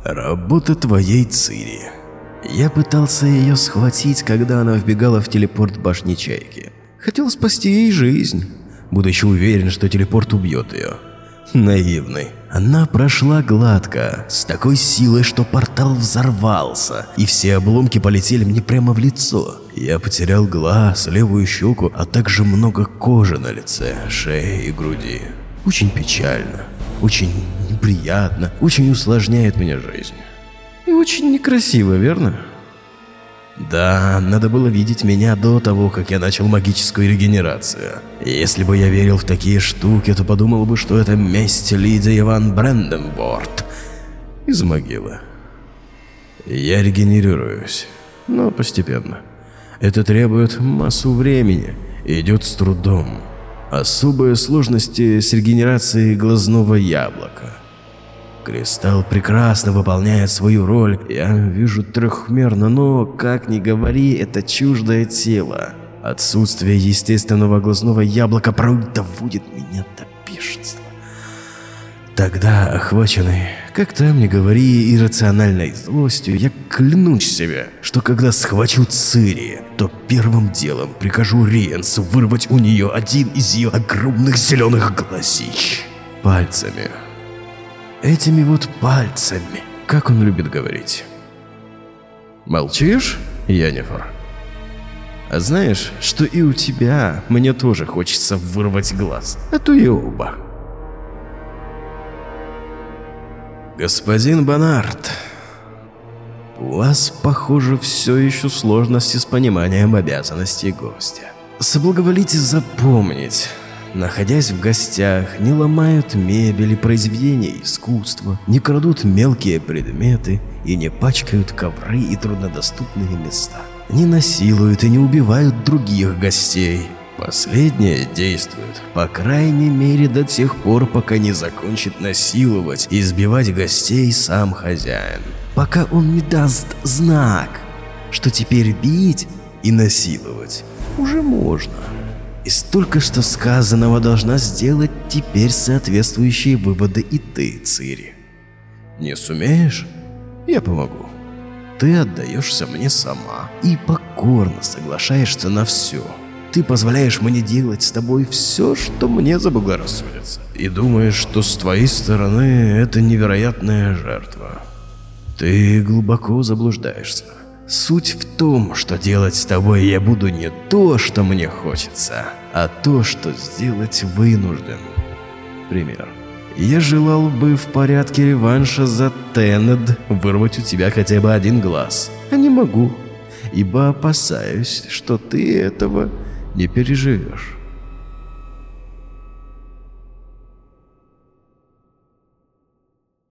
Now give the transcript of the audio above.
Работа твоей Цири. Я пытался ее схватить, когда она вбегала в телепорт башни Чайки. Хотел спасти ей жизнь, будучи уверен, что телепорт убьет ее. Наивный. Она прошла гладко, с такой силой, что портал взорвался, и все обломки полетели мне прямо в лицо. Я потерял глаз, левую щеку, а также много кожи на лице, шее и груди. Очень печально, очень неприятно, очень усложняет мне жизнь. И очень некрасиво, верно? Да, надо было видеть меня до того, как я начал магическую регенерацию. Если бы я верил в такие штуки, то подумал бы, что это месть Лидии ван Бранденборд из могилы. Я регенерируюсь, но постепенно. Это требует массу времени и идет с трудом. Особые сложности с регенерацией глазного яблока. Кристалл прекрасно выполняет свою роль, я вижу трехмерно, но, как ни говори, это чуждое тело. Отсутствие естественного глазного яблока порой доводит меня до бешенства. Тогда, охваченный, как там ни говори, иррациональной злостью, я клянусь себе, что когда схвачу Цири, то первым делом прикажу Риенсу вырвать у нее один из ее огромных зеленых глазищ пальцами. Этими вот пальцами, как он любит говорить. Молчишь, Йеннифер? А знаешь, что и у тебя мне тоже хочется вырвать глаз, а то и оба. Господин Бонард, у вас, похоже, все еще сложности с пониманием обязанностей гостя. Соблаговолите запомнить. Находясь в гостях, не ломают мебель и произведения искусства, не крадут мелкие предметы и не пачкают ковры и труднодоступные места. Не насилуют и не убивают других гостей. Последнее действует, по крайней мере, до тех пор, пока не закончит насиловать и избивать гостей сам хозяин. Пока он не даст знак, что теперь бить и насиловать уже можно. Из только что сказанного должна сделать теперь соответствующие выводы и ты, Цири. Не сумеешь? Я помогу. Ты отдаешься мне сама и покорно соглашаешься на все. Ты позволяешь мне делать с тобой все, что мне заблагорассудится. И думаешь, что с твоей стороны это невероятная жертва. Ты глубоко заблуждаешься. Суть в том, что делать с тобой я буду не то, что мне хочется, а то, что сделать вынужден. Пример. Я желал бы в порядке реванша за Теннед вырвать у тебя хотя бы один глаз, а не могу, ибо опасаюсь, что ты этого не переживешь.